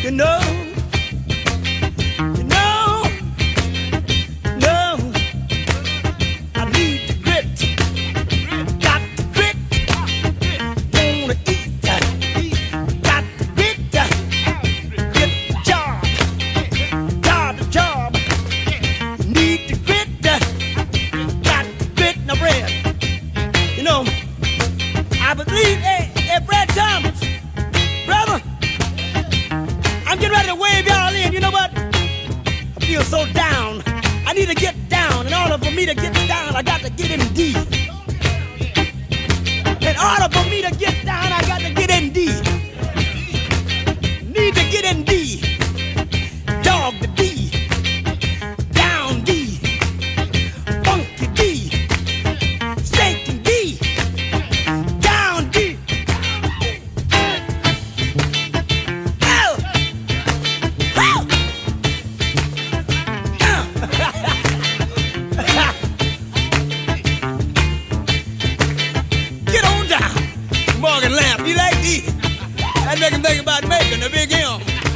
You know, no, I need the grit, got the grit, wanna eat, got the grit, get the job, need the grit, got the grit in the bread. You know, I believe, hey, Brad Thomas, brother, I'm getting ready to wave y'all in. You know what? I feel so down. I need to get down. In order for me to get down, I got to get in D. In order for me to get down, I got to get in D. Need to get in D. Dog the D. Down D. Funky D. Shaking D. Down D. Oh! Oh! Get on down. Morgan Lamb, you like D? That make him think about making the big M.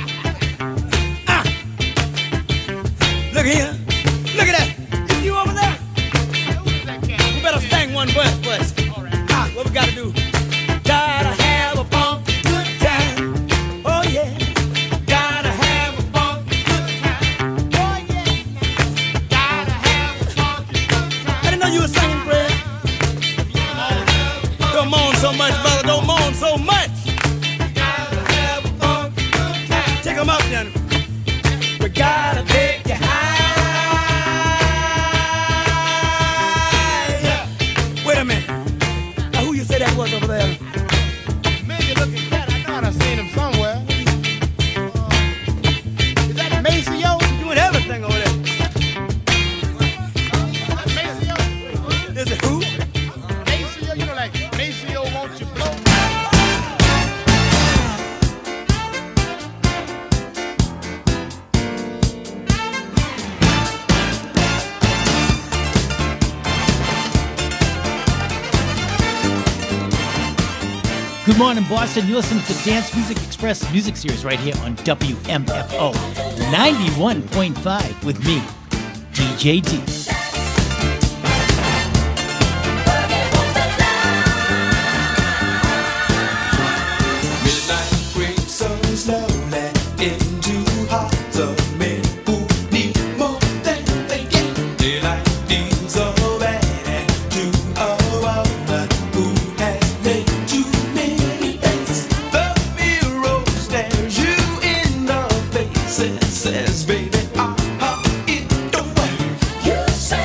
Look here. Look at that. Is you over there? We better sing one verse first. What we gotta do? Gotta have a funky good time. Oh yeah. Gotta have a funky good time. Oh yeah. Gotta have a funky good time. I didn't know you were singing, Fred. Don't moan so much, brother. Don't moan so much. Gotta have a funky good time. Take 'em up then. We gotta take you high. Wait a minute. Now who you say that was over there? Maybe looking cat. I thought I seen him somewhere. Is that Maceo? Doing everything over there. Maceo? Is it who? Maceo? You know, like Maceo, won't you blow? Good morning, Boston. You're listening to the Dance Music Express Music Series right here on WMFO 91.5 with me, DJ D. Midnight creeps so slowly into hearts of men who need more than they get. Daylight deals a bad to a woman who has made too many bets. The mirror stares you in the face and says, baby, it don't work. You say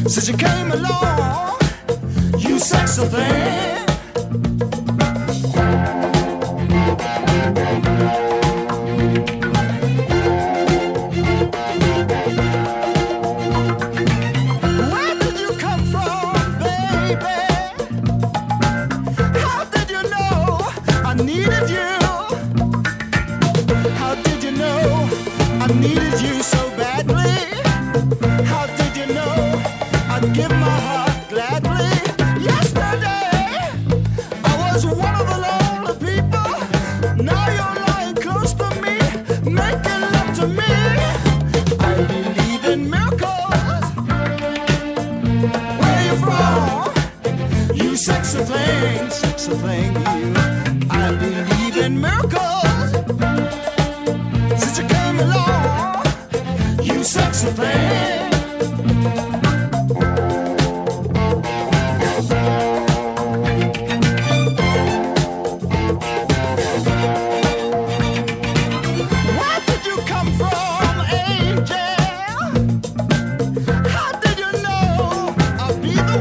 Since you came along, you sexy thing. Where did you come from, baby? How did you know I needed you? How did you know I needed you so badly? How did you know I'd give my heart gladly? Yesterday I was one of the lonely people. Now you're lying close to me, making love to me. I believe in miracles. Where you from? You sexy thing, you. I believe in miracles. Since you came along, you sexy thing. Where did you come from, angel? How did you know I'd be the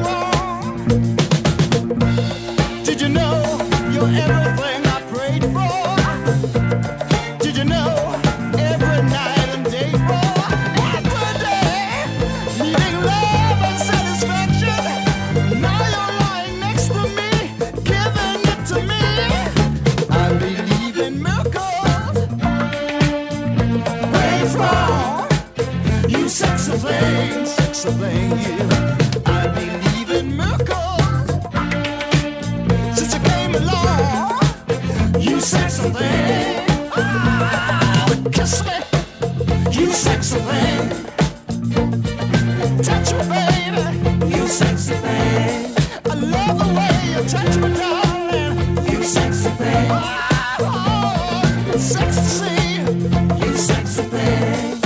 one? Did you know you're everything I prayed for? Did you know every night and day for? Every day, needing love and satisfaction. Now you're lying next to me, giving it to me. I believe in miracles. Where you from? You sexy thing, you. I believe in miracles. Since you came along, you sexy thing. Oh, kiss me, you sexy thing. Touch me, baby, you sexy thing. I love the way you touch me, darling. You sexy thing. Oh, it's sexy to see you sexy thing.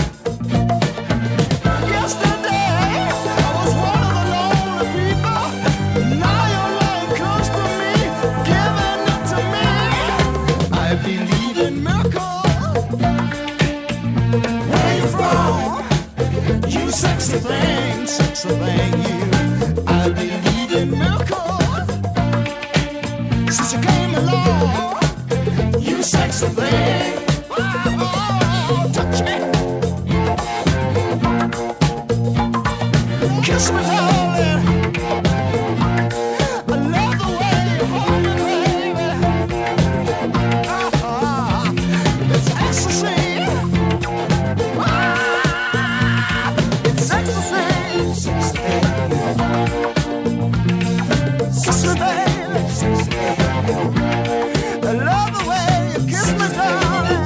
Yesterday I was one of the lonely people. Now you're lying close to me, giving it to me. I believe in miracles. Where you from? You sexy thing, you. I believe in miracles. Since you came along, you sexy thing. Oh, touch me, kiss me, darling. I love the way you hold me, baby. It's ecstasy. It's ecstasy. Kiss me, baby. I love the way you kiss me, darling.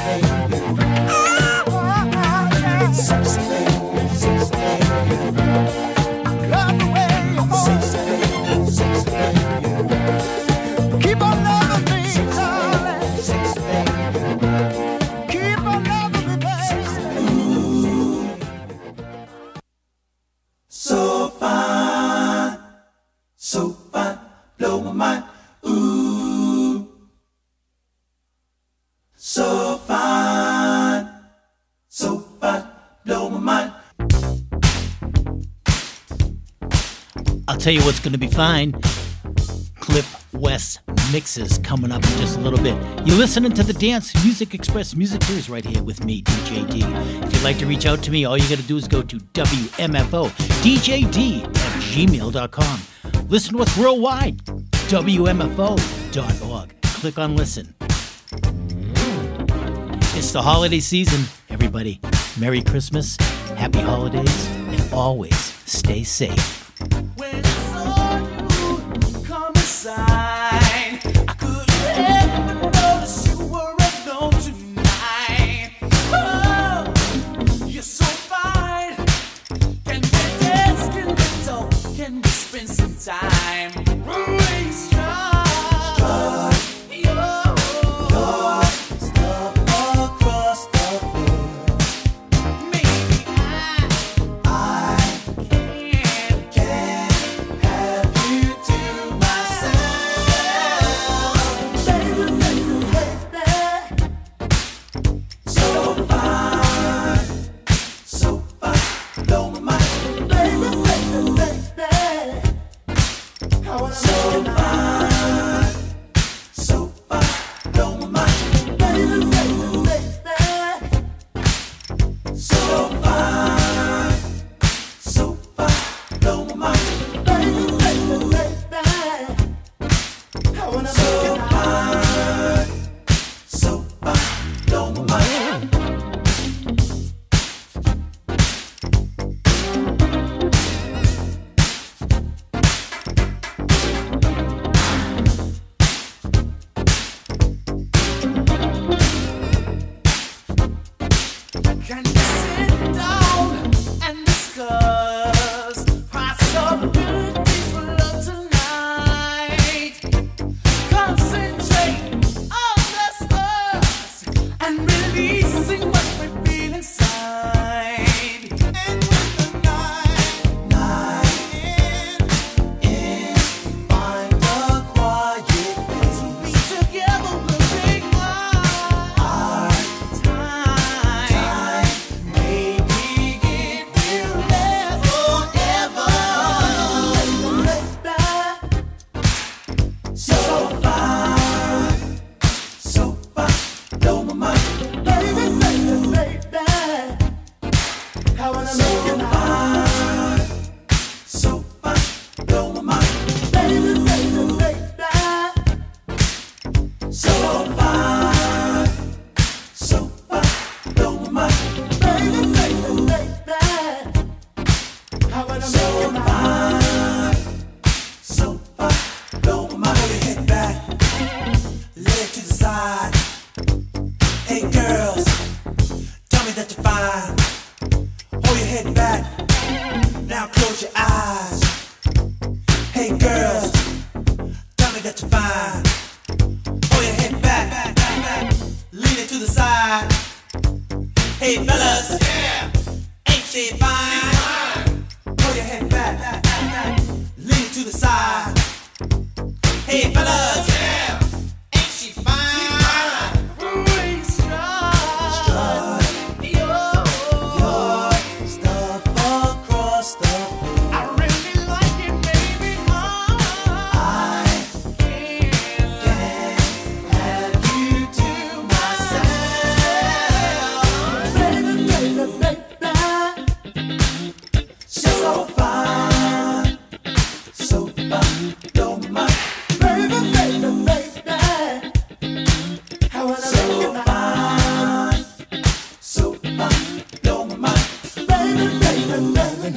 Love the way you hold me. Keep on loving me, darling. Keep on loving me, baby. So fine, blow my mind. Ooh, so fine, blow my mind. I'll tell you what's going to be fine. Cliff West mixes coming up in just a little bit. You're listening to the Dance Music Express Music Series right here with me, DJ D. If you'd like to reach out to me, all you got to do is go to WMFO DJD at gmail.com. Listen to us worldwide, WMFO.org. Click on listen. It's the holiday season, everybody. Merry Christmas, happy holidays, and always stay safe. When I saw you come inside, I couldn't help but notice you were alone tonight. Oh, you're so fine. Can we dance? Can we talk? Can we spend some time? Raise your stuff across the floor. Maybe I can't I wanna make you mine. So fine, blow my mind. Baby, baby, baby. So fine, blow my mind. Baby, baby, baby. I wanna make you mine. So fine, blow my mind. Pull your head back, leg to the side. Hey girls, tell me that you're fine. Hold your head back, now close your eyes. Hey girls, tell me that you're fine. Hold your head back, lean it to the side. Hey fellas, ain't she fine? Hold your head back, lean it to the side. Hey fellas, ain't she fine? Strut your stuff across the floor. I really like it, baby. I can't have you to myself. Baby, baby, baby. So fine, blow my mind. Baby, baby, baby. How would I make you fine? So fine, blow my mind. Baby, baby, baby.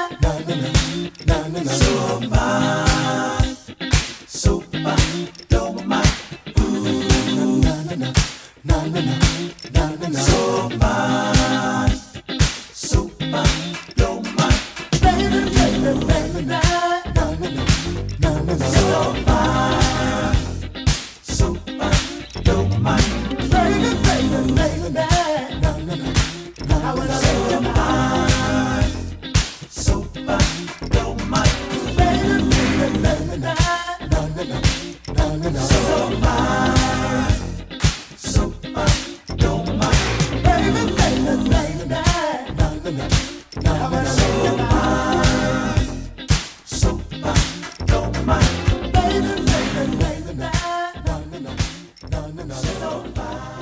So fine, blow my mind. Ooh, so fine, blow my mind. Baby, baby, baby. So fine, blow my mind. Baby, baby, baby. How would I make you mine? So fine, blow my mind. Baby, baby, baby. So fine, blow my mind. Baby, baby, baby. How would I make you mine? So fine, blow my mind. Baby, baby, baby. So fine.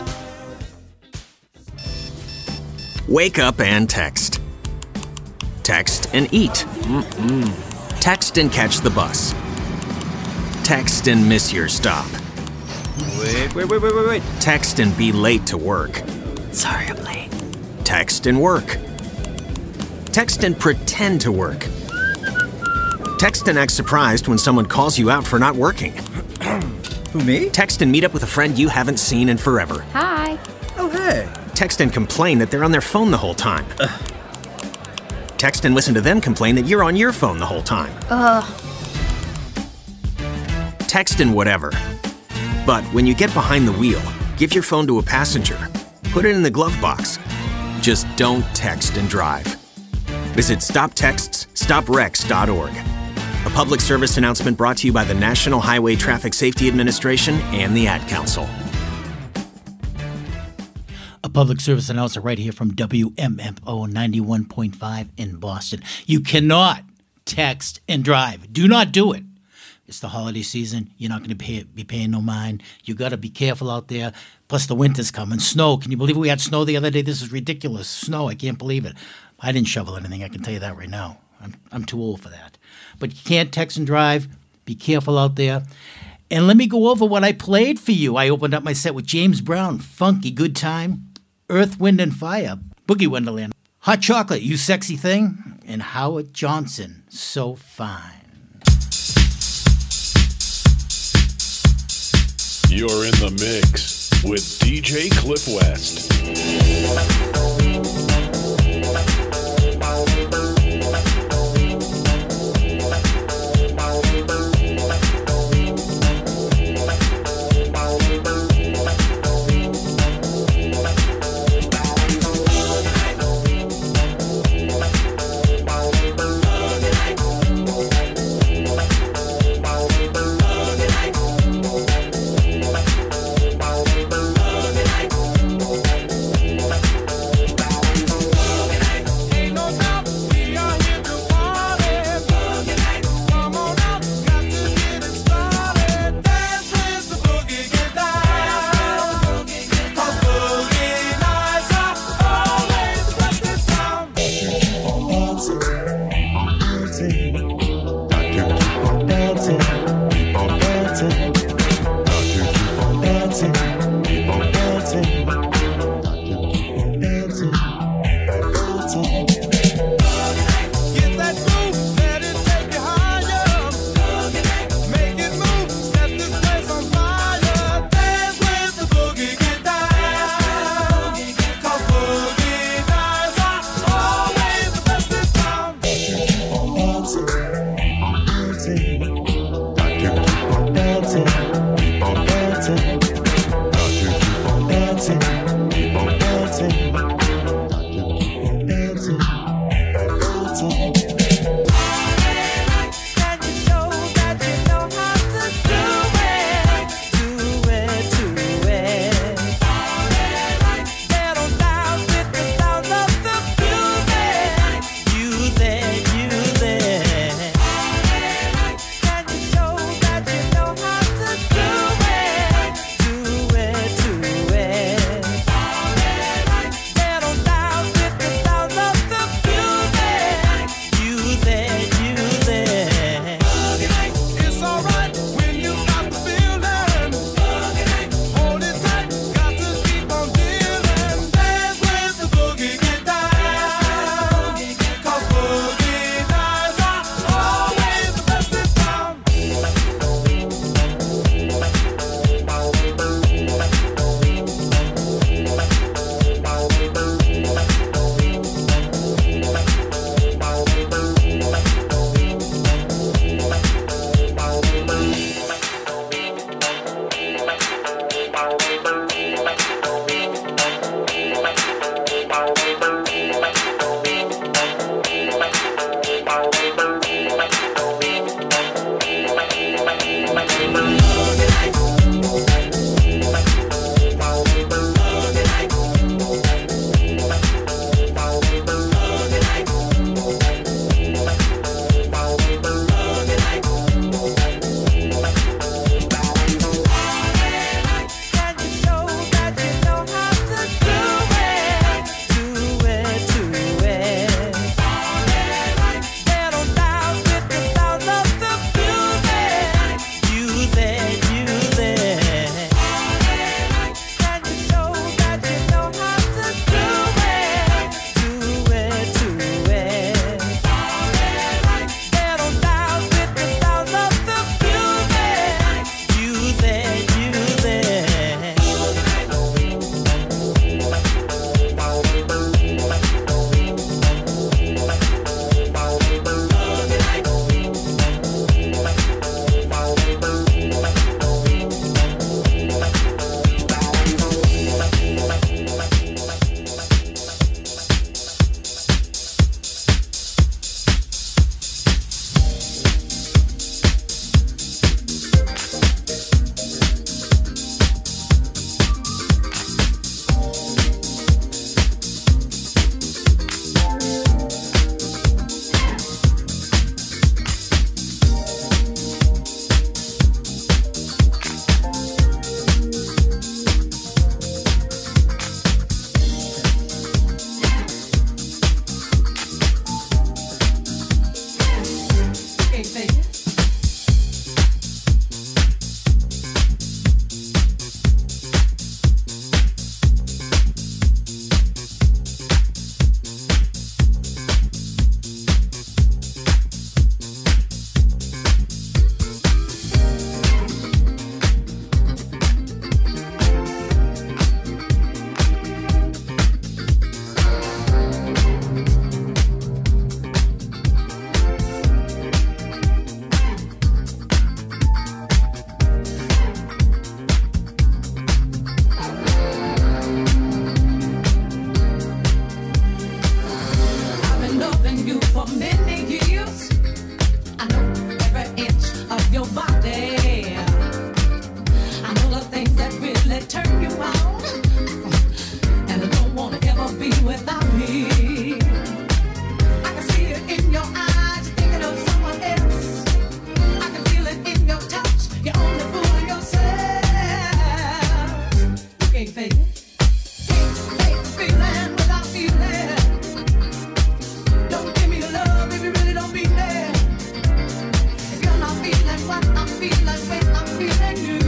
Wake up and text. Text and eat. Text and catch the bus. Text and miss your stop. Wait. Text and be late to work. Sorry, I'm late. Text and work. Text and pretend to work. Text and act surprised when someone calls you out for not working. Who, me? Text and meet up with a friend you haven't seen in forever. Hi. Oh, hey. Text and complain that they're on their phone the whole time. Text and listen to them complain that you're on your phone the whole time. Text and whatever. But when you get behind the wheel, give your phone to a passenger. Put it in the glove box. Just don't text and drive. Visit StopTextsStopWrecks.org. A public service announcement brought to you by the National Highway Traffic Safety Administration and the Ad Council. A public service announcer right here from WMMO 91.5 in Boston. You cannot text and drive. Do not do it. It's the holiday season. You're not going to be paying no mind. You got to be careful out there. Plus, the winter's coming. Snow. Can you believe we had snow the other day? This is ridiculous. Snow. I can't believe it. I didn't shovel anything. I can tell you that right now. I'm too old for that. But you can't text and drive. Be careful out there. And let me go over what I played for you. I opened up my set with James Brown, Funky Good Time, Earth, Wind, and Fire, Boogie Wonderland, Hot Chocolate, You Sexy Thing, and Howard Johnson, So Fine. You're in the mix with DJ Cliff West. many years. I know every inch of your body. I know the things that really turn you on, and I don't wanna ever be without me. I can see it in your eyes, you're thinking of someone else. I can feel it in your touch, you're only fooling yourself. You can't fake it. Feeling without feeling. Don't give me the love if you really don't mean that. If you're not feeling what I'm feeling when I'm feeling you,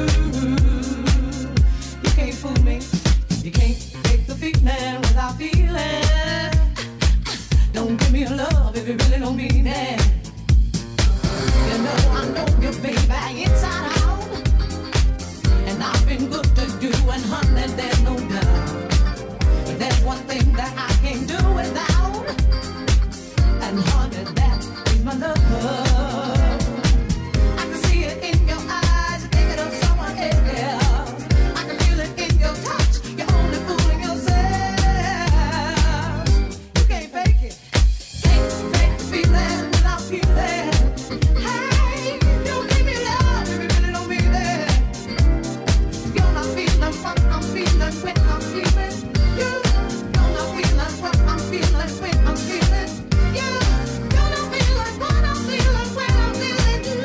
you can't fool me. You can't fake the feeling without feeling. Don't give me a love if you really don't mean that. You know I know you, baby, inside out, and I've been good to you, and honey, there's no doubt. There's one thing that I can't do without, and honey, that is my love. I can see it in your eyes, you're thinking of someone else. I can feel it in your touch, you're only fooling yourself. You can't fake it, can't fake the feeling without feeling. Hey, don't give me love if you really don't mean that. If you're not feeling what I'm feeling when I'm feeling you. You're not feeling what I'm feeling when I'm feeling you. You're not feeling what I'm feeling when I'm feeling you.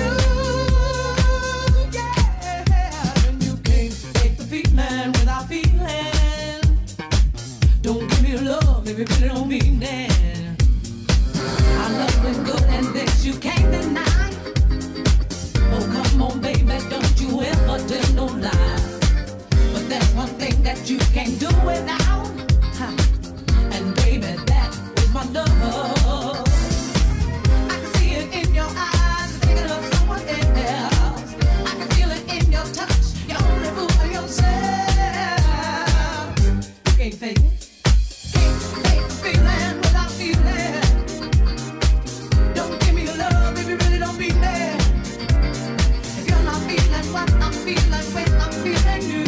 Yeah, and you can't fake the feeling without feeling. Don't give me love if you really don't mean that. I love it good and this you can't deny. Oh, come on, baby, don't you ever tell no lie. But there's one thing that you can't do without, and baby, that is my love. I can see it in your eyes, thinking of someone else. I can feel it in your touch, you're only fooling yourself. You can't fake it, can't fake the feeling without feeling. Don't give me your love if you really don't mean that. If you're not feeling what I'm feeling when I'm feeling you,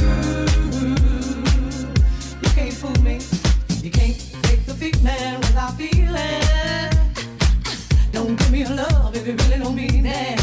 you can't fool me. You can't fake the feeling without feeling. Don't give me your love if you really don't mean that.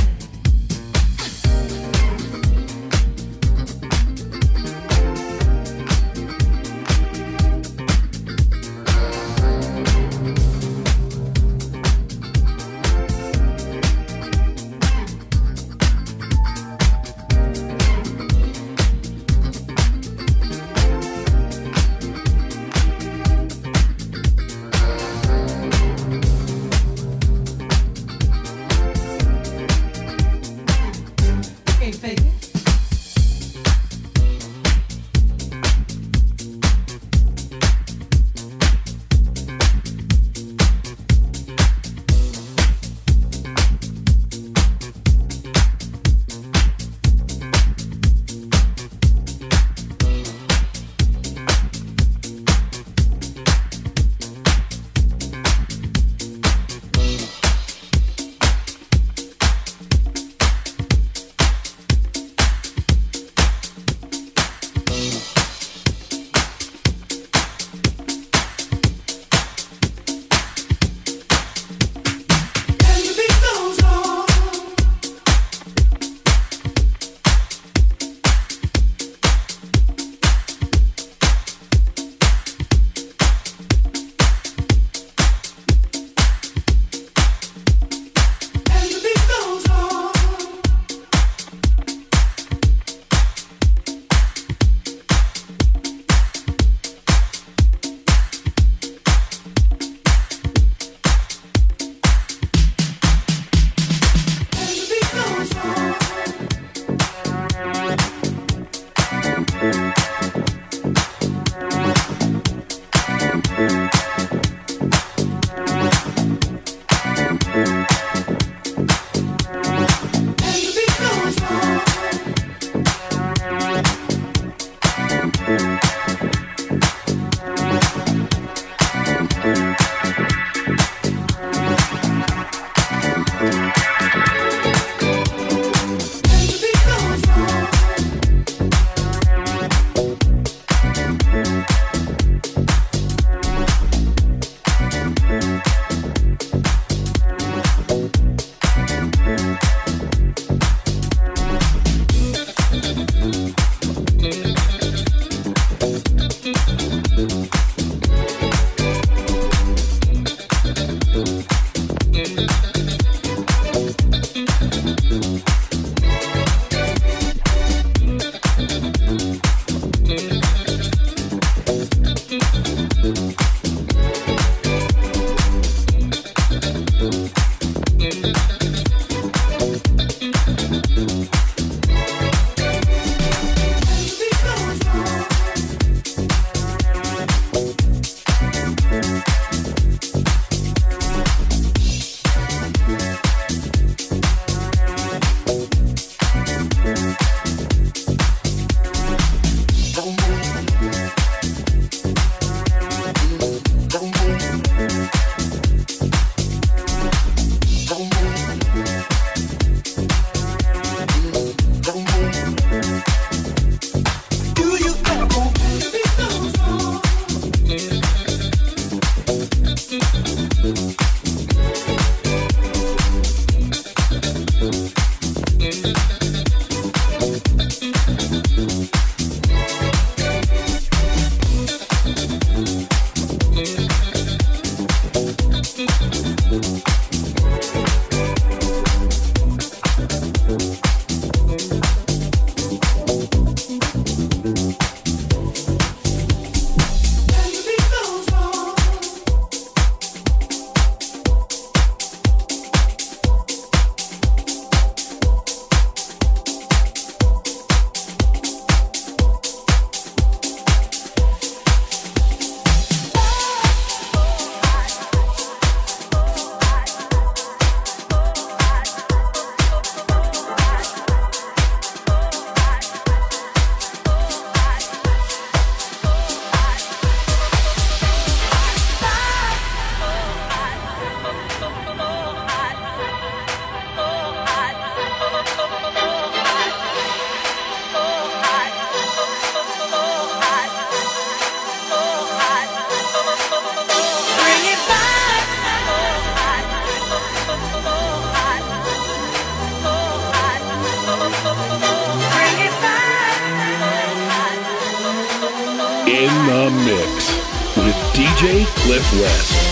In the Mix with DJ Cliff West.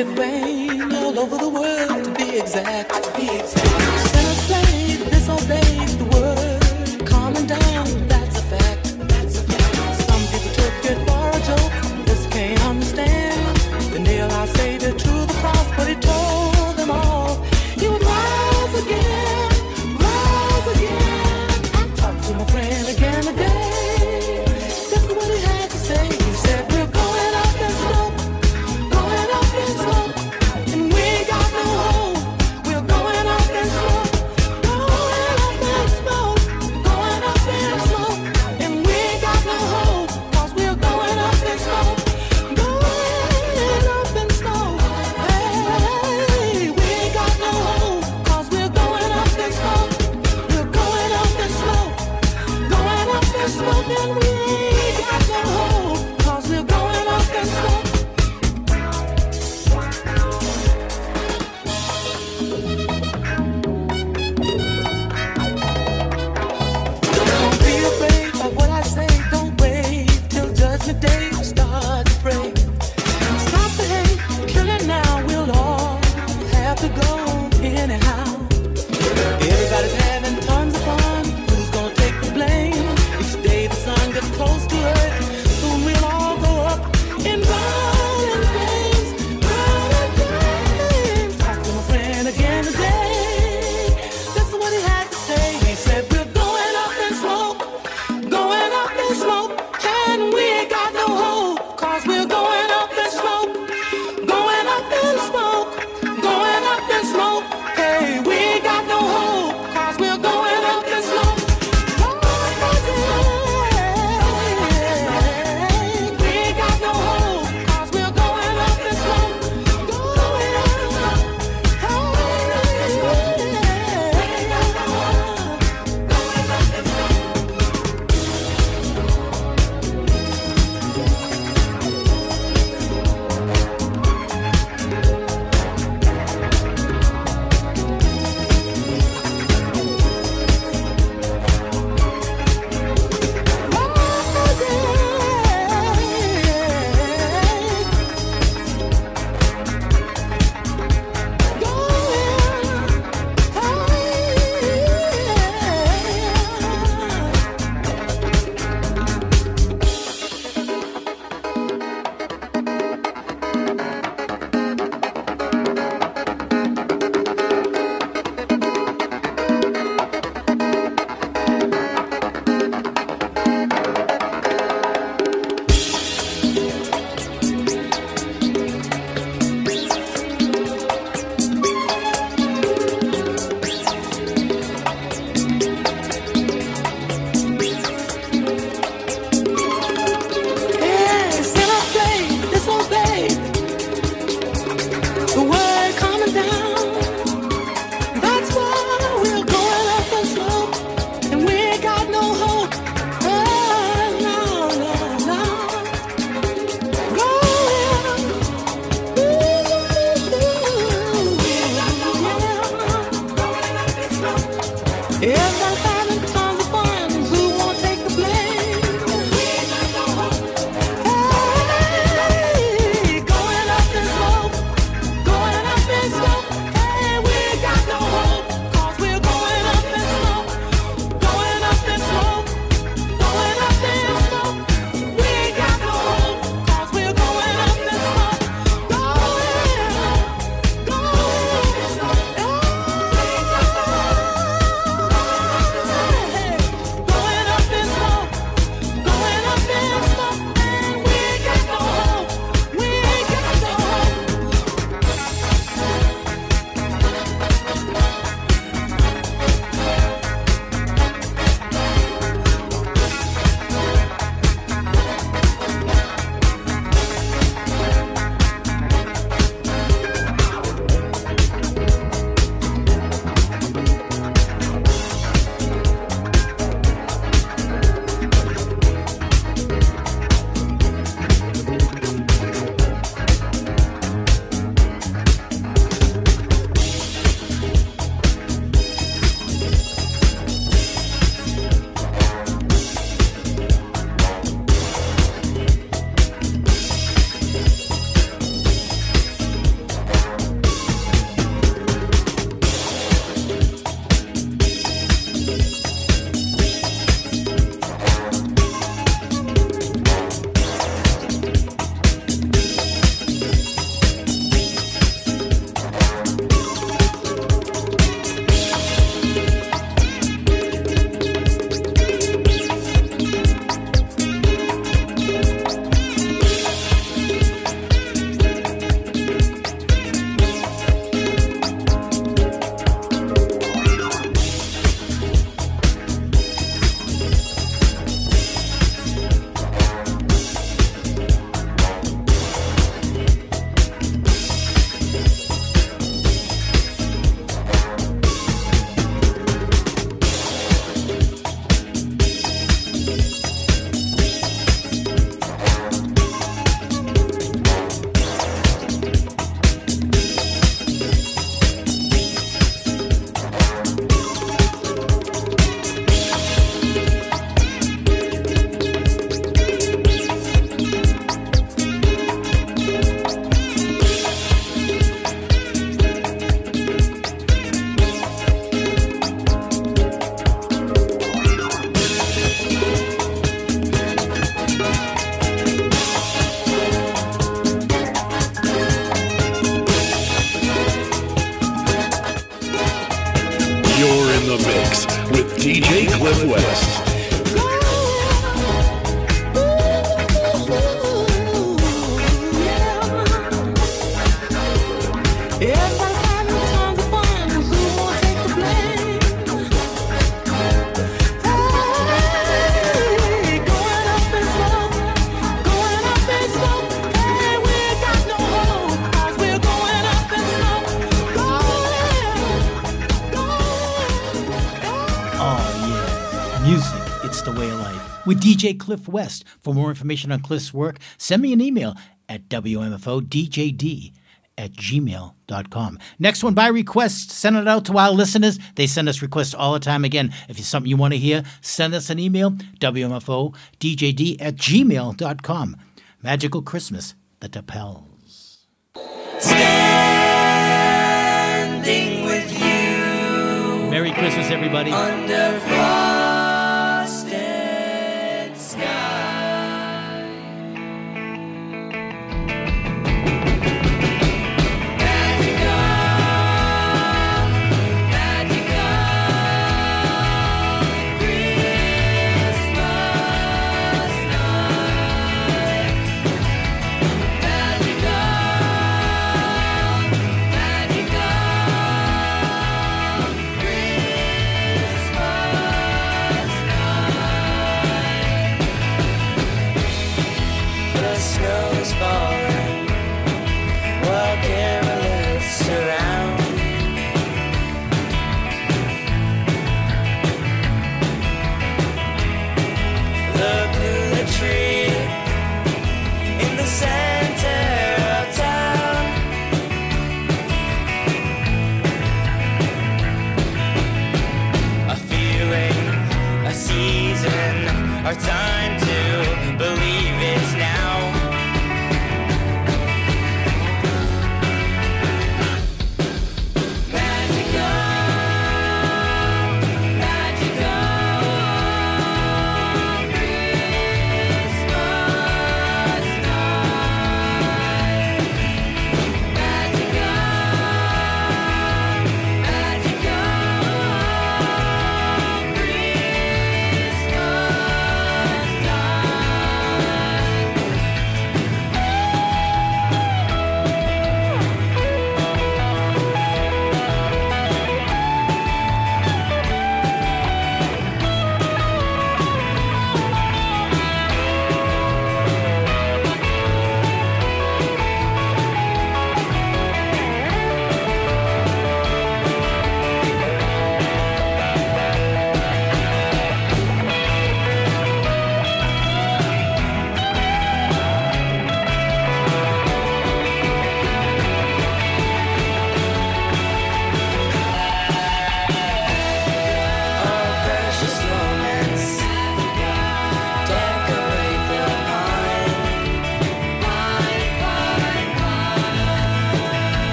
it rain all over the world to be exact. Sinners played, disobeyed the word, calming down, that's a fact. Some people took it for a joke, just can't understand. They nailed our Savior to the cross, but he told them all he would rise again, rise again. I talked to my friend again today. This is what he had to say. He said, we're going up in smoke, going up in smoke, and we ain't got no hope. We're going up in smoke, going up in smoke, going up in smoke, and we ain't got no hope, 'cause we're going up in smoke, going up in smoke. Hey, we ain't got no hope, 'cause we're going up in smoke. We're going up in smoke, going up in smoke, and we ain't got no hope, 'cause we're going up in smoke. Don't be afraid of what I say. Don't wait till judgment day. Start to pray. Stop the hate, kill it now. We'll all have to go anyhow. Everybody's having tons of fun. Who's gonna take the blame? Each day the sun gets close to earth. Soon we'll all go up in violent flames, violent flames. Talked to my friend again today. This is what he had to say. He said, we're going up in smoke, going up in smoke, and we ain't got no hope, 'cause we're going up in smoke, going up in smoke, going up in smoke. Hey, we ain't got no hope, 'cause we're going up in smoke. We ain't got no hope, 'cause we're going up in smoke, going up in smoke. Hey, we ain't got no hope, going up in smoke. The word coming down. That's why we're going up in smoke, and we ain't got no hope. Oh, no, no, no. Going. Everybody's having tons of fun. Who won't take the blame? Hey, going up in smoke, going up in smoke. Hey, we ain't got no hope, 'cause we're going up in smoke, going up in smoke, going up in smoke. We ain't got no hope, 'cause we're going up in smoke, going up in smoke. mix with DJ Cliff West. With DJ Cliff West. For more information on Cliff's work, send me an email at wmfodjd@gmail.com. Next one by request. Send it out to our listeners. They send us requests all the time. Again, if it's something you want to hear, send us an email, wmfodjd@gmail.com. Magical Christmas, the Tapels. Standing with you. Merry Christmas, everybody. Under frosted sky. Our time to believe it's now.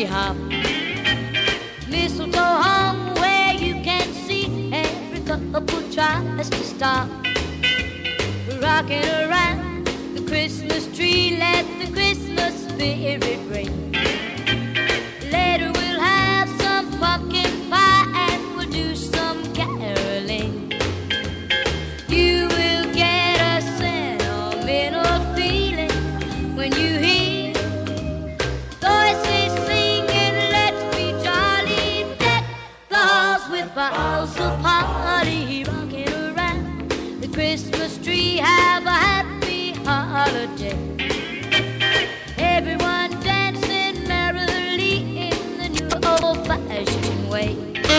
hop. Mistletoe hung where you can see every couple tries to stop. Rocking around the Christmas tree, let the Christmas spirit ring. Later we'll have some pumpkin pie and we'll do some caroling. You will get a sentimental feeling when you hear voices singing, let's be jolly, deck the halls with boughs of holly. Rocking around the Christmas tree, have a happy holiday. Everyone dancing merrily in the new old-fashioned way.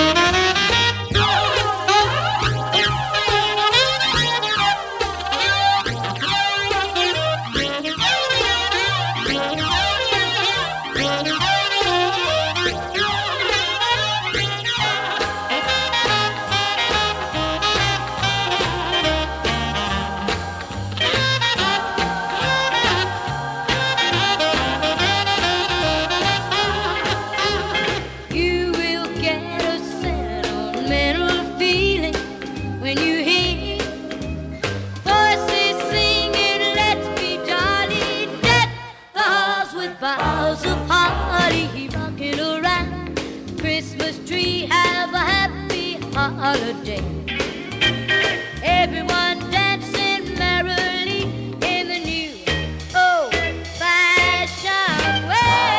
You will get a sentimental feeling when you hear voices singing, let's be jolly, deck the halls with boughs of holly. Rocking around the Christmas tree, have a happy holiday. Everyone dancing merrily in the new old-fashioned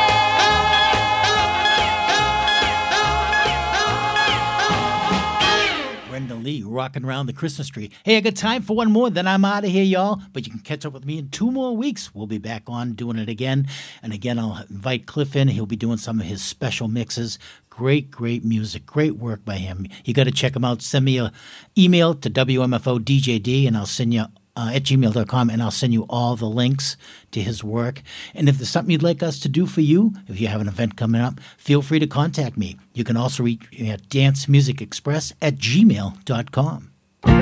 way. Brenda Lee rocking around the Christmas tree. Hey, I got time for one more, then I'm out of here, y'all. But you can catch up with me in 2 more weeks. We'll be back on doing it again. And again, I'll invite Cliff in. He'll be doing some of his special mixes. Great music. Great work by him. You got to check him out. Send me an email to WMFODJD, and I'll send you at gmail.com, and I'll send you all the links to his work. And if there's something you'd like us to do for you, if you have an event coming up, feel free to contact me. You can also reach me at dancemusicexpress@gmail.com.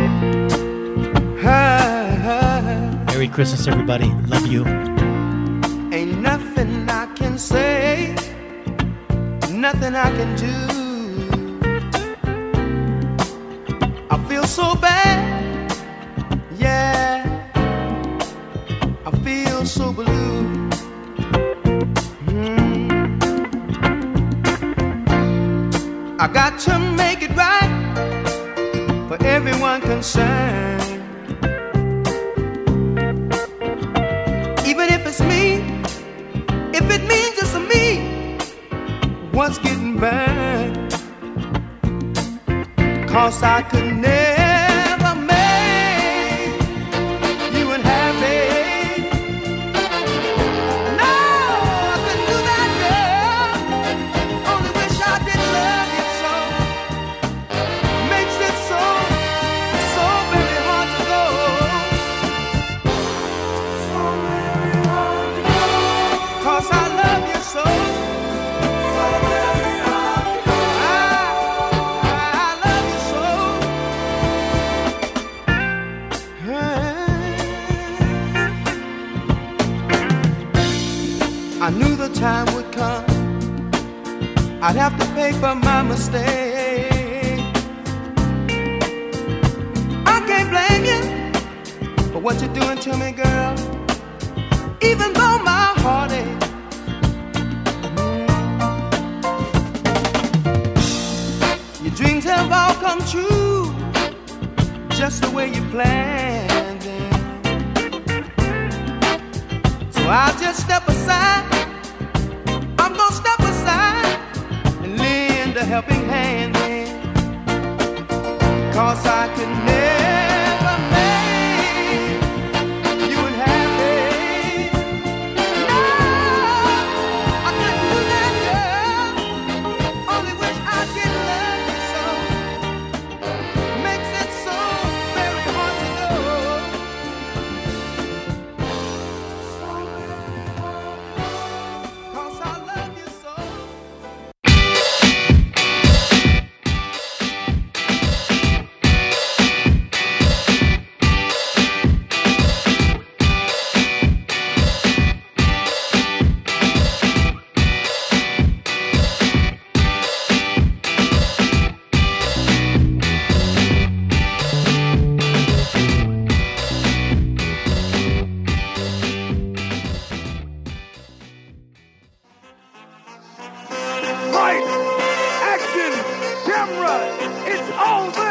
Merry Christmas, everybody. Love you. Ain't nothing I can say, nothing I can do. I feel so bad, yeah, I feel so blue. I got to make it right for everyone concerned. Even if it's me, if it means just me, what's getting burned? 'Cause I could never make you unhappy. No, I couldn't do that, girl. Only wish I did love you so. Makes it so very hard to go. So very hard to go. 'Cause I love you so. I knew the time would come, I'd have to pay for my mistake. I can't blame you for what you're doing to me, girl, even though my heart aches. Your dreams have all come true, just the way you planned them. So I'll just step aside. I'm gonna step aside and lend a helping hand in. 'Cause I could never make you unhappy. No, I couldn't do that, girl. Only wish I did love you so. Makes it so very hard to go. So very hard, 'cause I love you so. camera. It's over